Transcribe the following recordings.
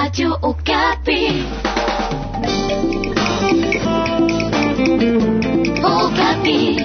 Radio Okapi. Okapi.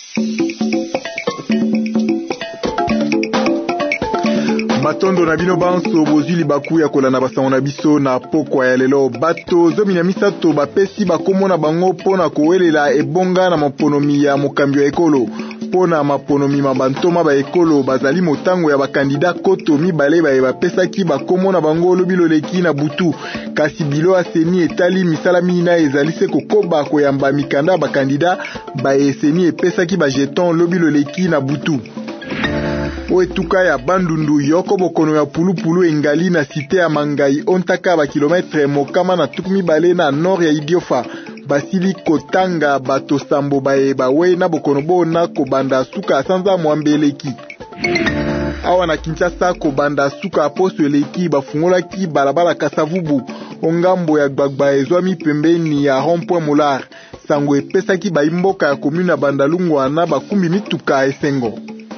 Matondo na bino banso bozili bakuya kolanda basango na biso na pokwa ya lelo bato zomi na misato bapesi bakomona bango pona kowelela ebonga na maponomi ya mokambi ya ekolo. Pona maponomi mabantoma ba ekolo bazali motango ya bakandida koto mibale baye bapesaki bakomona bango lobilo leki na butu. Kasi bilo aseni etali misala mina ezali se kokoba koyamba mikanda bakandida baye eseni epesaki ba jeton lobilo leki na butu. Oetuka ya Bandundu yoko bokono ya pulupulu engali na site ya Mangai ontaka ba kilometre mokama na tukumi bale na nord ya Idiofa. Basili kotanga bato sambo bae bawe na bokono bona kobanda suka sanza mwambeleki. Awa na Kinshasa kobanda suka aposo eleki bafungolaki balabala Kasavubu. Ongambo ya gbagba ezwami pembeni ya rond-point Molar. Sango epesaki baimboka ya komuna Bandalungwa na bakumbi mituka esengo.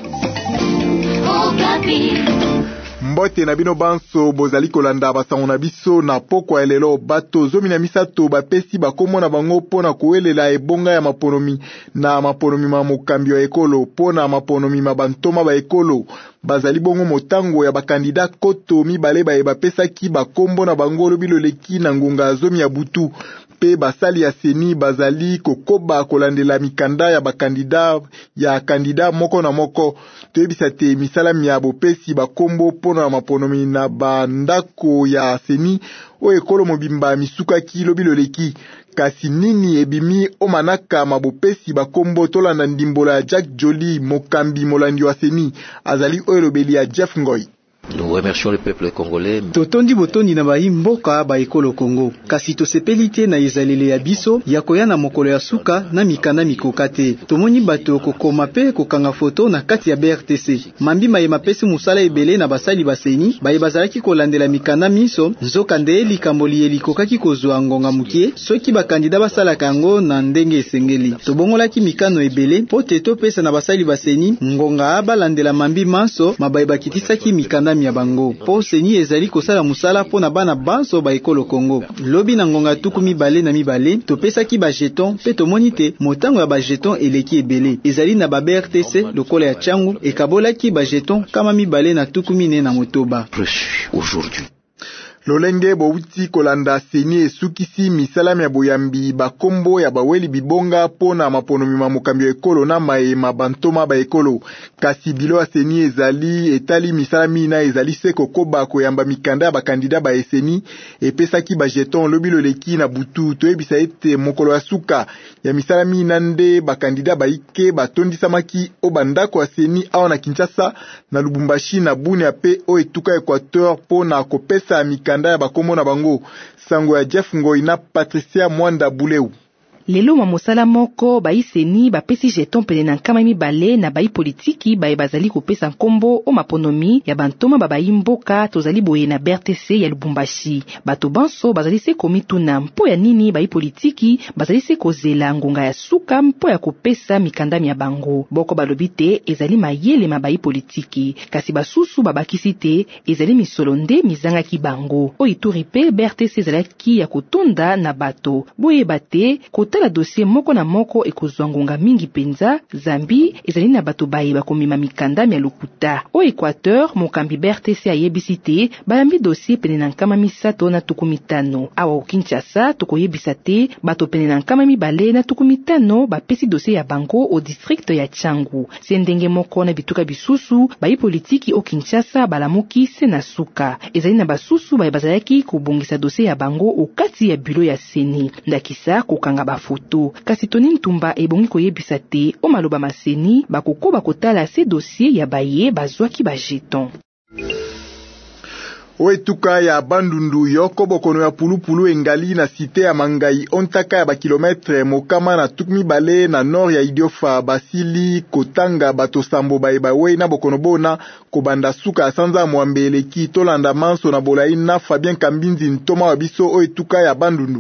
Mbote na bino banso bozali kolanda basango na biso na pokwa elelo bato zomi na misato bapesi bakomona bango pona kowelela ebonga ya maponomi na maponomi ma mokambi ya ekolo pona maponomi mabantoma ba ekolo bazali bongo motango ya bakandida koto mibale baye bapesaki bakombo na bango lobilo leki na ngonga zomi ya butu. Pe basali ya seni bazali kokoba kolandela mikanda ya bakandida ya kandida moko na moko. Toyebisa te misala ya bopesi bakombo pona maponomi na bandako ya seni o ekolo mobimba misukaki lobilo leki. Kasi nini ebimi omanaka mabopesi bakombo tolanda ndimbola ya Jack Jolie mokambi molandi wa seni azali oyo lobeli ya Jeff Ngoy. Nous remercions le peuple congolais. Totondi botondi na baimboka ba ekolo Congo. Kasi tosepelite na ezalele ya biso ya koya na mokolo ya suka na mikanda mikokate. Tomoni bato kokoma pe kokanga foto na kati ya BRTC. Mambi maye mapesi musala ebele na basali baseni baye bazalaki kolandela mikanda miso nzoka nde likamboli elikokaki kozwa ngonga mukie soki bakandida basala kango na ndenge esengeli. Tobongolaki mikano ebele po teto pesa na basali baseni ngonga balandela mambi manso mabaye bakitisaki mikanda ya bango. Po seni ezali kosala musala po na bana banso ba ekolo Congo. Lobi na ngonga tuku mibale na mibale topesaki ba jeton pe tomoni te motango ya ba jeton eleki ebele. Ezali na ba BRTC lokola ya changu ekabolaki ba jeton kama mibale na tuku mine na motoba. Aujourd'hui Lolenge bouti kolanda seni esukisi misalami ya boyambi bakombo ya baweli bibonga pona maponomi ma mokambi ekolo na mae mabantoma ba ekolo. Kasi bilo ya seni ezali etali misalami na ezali seko koba koyamba mikanda ya bakandida ba eseni epesaki ba jeton lobilo leki na butu. Toyebisa ete mokolo ya suka ya misalami nande bakandida baike batondisamaki o bandako ya seni awa na Kinshasa na Lubumbashi na Bunia pe o etuka Equateur pona kopesa mikanda ya bakomona bango. Sango ya Jeff Ngoy na Patricia Mwanda Buleu. Lelo mamosala moko baiseni bapesi jeton pene na nkama mibale na bai politiki baye bazali kopesa nkombo o maponomi ya bantoma babayi mboka tozali boye na BRTC ya Lubumbashi. Bato banso bazali se komituna mpo ya nini bai politiki bazali se kozela ngonga ya suka mpo ya kopesa mikandami ya bango. Boko balobi te ezali mayele mabayi politiki kasi basusu babakisi te ezali misolo nde mizangaki bango. O ituri pe BRTC ezalaki ya kotonda na bato boye bate tala dossier moko na moko ekozwa ngonga mingi penza. Zambi ezali na bato baye bakomima mikandami ya lokuta. O Equateur mokambi BRTC ayebisi te bayambi dossier pene na nkama misato na tuku mitano. Awa o Kinshasa tokoyebisa te bato pene na nkama mibale na tuku mitano bapesi dossier ya bango o district ya Changu. Sendenge moko na bituka bisusu bayi politiki o Kinshasa balamuki se na suka. Ezali na basusu baye bazalaki kubongisa dossier ya bango o kati ya bureau ya seni. Ndakisa kokanga foto. Kasi Tony Ntumba ebongi koyebisa te o maloba maseni bakokoba kotala se dossier ya baye bazwaki ba jeton. Oetuka ya Bandundu yoko bokono ya pulupulu engali na site ya Mangai ontaka ya bakilometre mokama na tukmi bale na nord ya Idiofa basili kotanga bato sambo baebawe na bokono bona kobanda suka sanza mwambeleki tolanda manso na bolai na Fabien Kambinzi ntoma wabiso oetuka ya Bandundu.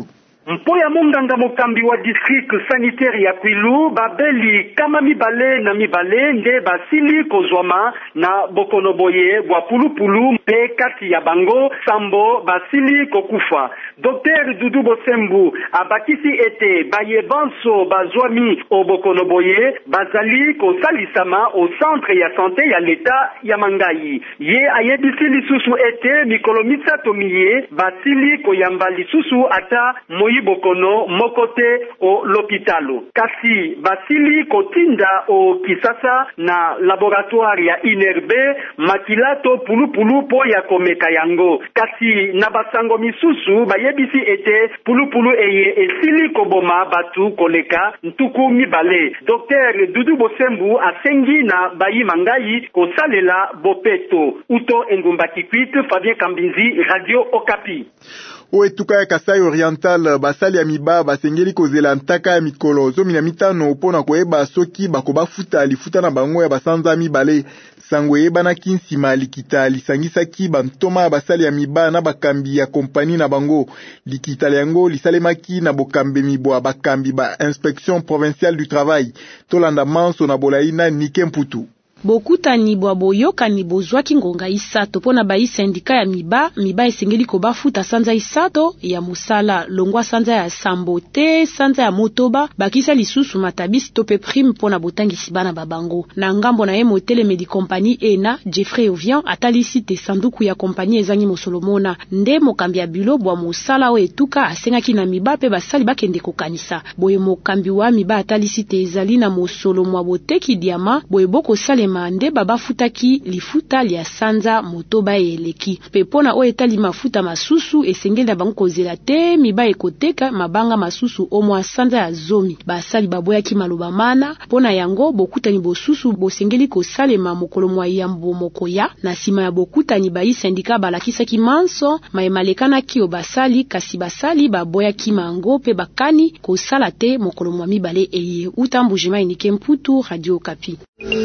Mpoya munganga mokambi wa district sanitaire ya Kwilu babeli kama mibale na mibale nde basili kozwama na bokonoboye bwa pulupulu mpe kati ya bango sambo basili kokufa. Dr Dudu Bosembu abakisi ete bayebanso bazwami o bokonoboye bazali kosalisama au centre ya santé ya leta ya Mangai. Ye ayebisi lisusu ete mikolo misato miye basili koyamba lisusu ata bokono mokote o lopitalo. Kasi basili kotinda o Kisasa na laboratoire ya Inerbe makilato pulupulu po ya komeka yango. Kasi na basango misusu bayebisi ete pulupulu eye esili koboma batu koleka ntuku mibale. Dr Dudu Bosembu asengi na bayi Mangai kosalela bopeto. Uto Engumba Kikwit, Fabien Kambinzi, Radio Okapi. Oetuka ya Kasai Oriental basali ya miba basengeli kozela ntaka ya mikolo 15 pona koyeba soki bakobafuta lifuta na bango ya basanza mibale sango yebana kinsima likita lisangisaki bantoma basali ya miba na bakambi ya kompani na bango likita yango lisalemaki na bokambe mibwa bakambi ba inspection provinciale du travail tolanda manso na bolaina Nike Mputu. Bokutani bwa boyokani bozwaki ngonga isato pona bayi sindika ya miba esengeli kobafuta sanza isato ya musala longwa sanza ya sambote sanza ya motoba bakisa lisusu matabisi tope prime pona botangisi bana babango na ngambo na ye motele medi compagnie ena Jeffrey Ovian atalisi te sanduku ya kompani ezangi mosolomona nde mokambi ya bilo bwa musala o etuka asengaki na miba pe basali bakende kokanisa boye mokambi wa miba atalisi te ezali na mosolo mwa boteki diama boye boko sale mande baba futaki lifuta lia sanza motoba eleki pepona o etali mafuta masusu esengeli na bango kozela te miba ekoteka mabanga masusu omwa sanza ya zomi basali baboya ki maloba mana pona yango bokutani bosusu bosengeli kosalema mokolo mwa yambo mokoya na sima ya bokutani bayi sindika balakisa ki manso maemalekana ki obasali kasi basali baboya ki mango pe bakani kosala te mokolo mwa mibale eye utambujima Nike Mputu, Radio Okapi.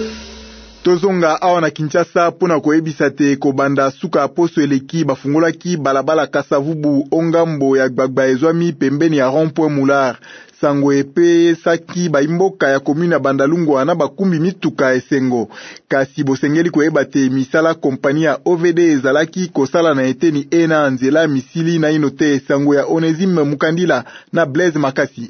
Tozonga awa na Kinshasa pona koyebisa te kobanda suka poso eleki bafungolaki balabala Kasavubu ongambo ya Gbagba ezwami pembeni ya rond-point Moulard sango epe saki baimboka ya komune ya Bandalungwa na bakumbi mituka esengo kasi bosengeli koyeba te misala kompani ya OVD ezalaki kosala na eteni ena nzela misili na inote sango ya Onesime Mukandila na Blaise Makasi.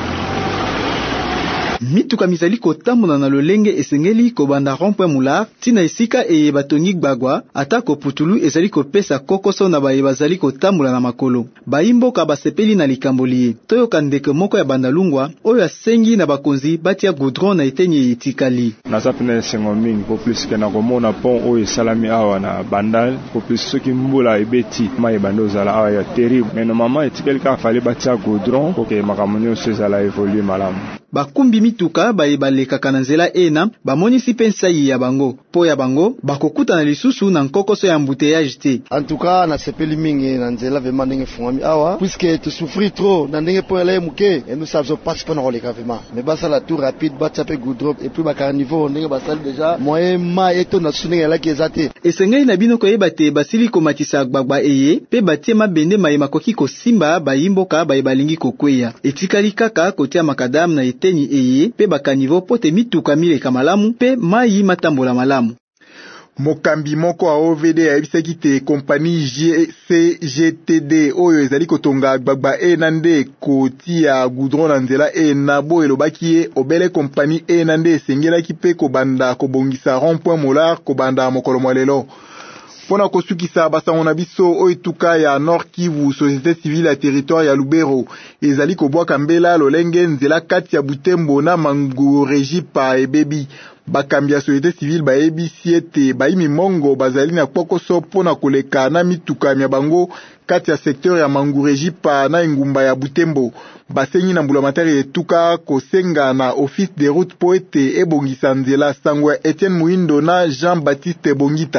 Mituka mizali kotambola na lolenge esengeli kobanda rond-point Moulard tina esika batongi Gbagwa atako putulu ezali kopesa kokoso na bazali kotambola na makolo baimboka basepeli na likamboli toyoka ndeke moko ya Bandalungwa oyo asengi na bakonzi batia goudron na eteni etikali nasapena sengo mingi po plus ke na komona pont oyo salami awa na Bandal po plus soki mbula ebeti mai bando zala awa ya terrible mais normalement etikali ka fallait batia goudron pour que makamonyo se zala évoluer malamu bakumbi mituka balekaka na nzela ena bamonisi pensai ya bango po ya bango bakokuta na lisusu na nkokoso ya embouteillage te en tout cas na sepeli mingi na nzela vraiment ndenge fungami awa puisque tu souffrir trop na ndenge po ele muke et nous savons pas ce qu'on a releka vraiment mais basa la tour rapide batchape goudron et puis baka niveau ndenge basali déjà moyen ma eto na sunenge la kezate esengeli na bino koyeba te basili komatisa Gbagba eye pe batie mabende mayema koki kosimba bayimboka balingi kokweya etikali kaka kotia makadam na eteni eye pe bakanivo pote mituka mileka malamu pe mayi matambola malamu. Mokambi moko a OVD ayebisaki te kompani CGTD oyo ezali kotonga Gbagba nande kotia goudron na nzela na bo elobaki ye obele kompani nande esengelaki pe kobanda kobongisa rond-point Moulard kobanda mokolo mwalelo. Pona kosukisa basango na biso oituka ya Nord Kivu société civile ya territoire ya Lubero ezali kobwaka mbela lolenge nzela kati ya Butembo na Mangurejipa ebebi bakambi ya société civile bayebisi ete bayimi mongo bazali na pokoso pona koleka na mituka ya bango kati ya secteur ya Mangurejipa na engumba ya Butembo basengi na mbulamatari etuka kosenga na office de route po ete ebongisa nzela sango ya Etienne Muindo na Jean-Baptiste Bongita.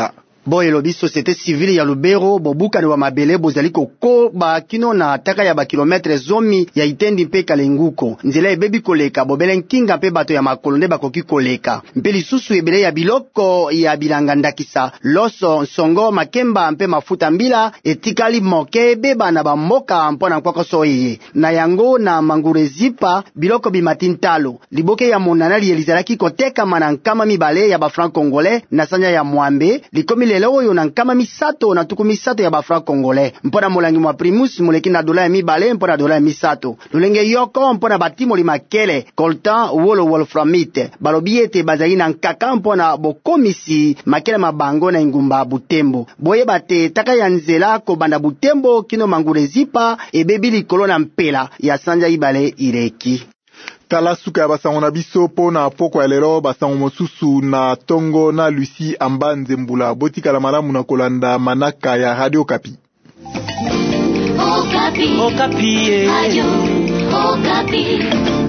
boye lobi société civile ya Lubero bobukani wa mabele bozali kokoba kino na ataka ya bakilometre zomi ya Itendi mpe Kalenguko nzela ebebi koleka bobele nkinga mpe bato ya makolo nde bakoki koleka mpe lisusu ebele ya biloko ya bilanga ndakisa loso nsongo makemba mpe mafuta mbila etikali moke ebeba na bamboka mpona nkwakoso eye na yango na mangurezipa biloko bimatintalo liboke ya monanali elizalaki koteka mana nkama mibale ya bafranc congolais na sanya ya mwambe likomi lelo oyo na nkama misato na tuku misato ya bafranc congolais mpona molangi mwa primus moleki na dola ya mibale mpona dola ya misato lolenge yoko mpona batimoli makele coltan wolo wolframite balobi ete bazali na nkaka mpona bokomisi makele mabango na ingumba Butembo boyeba te taka ya nzela kobanda Butembo kino mangurezipa ebebi likolo na mpela ya sanja ibale ireki. Tala suka ya basango na biso pona poko ya lelo basango mosusu na tongo na Lucie Ambanze Mbula botika la malamu na kolanda manaka ya Radio Okapi. Okapi. Okapi. Ayo. Okapi.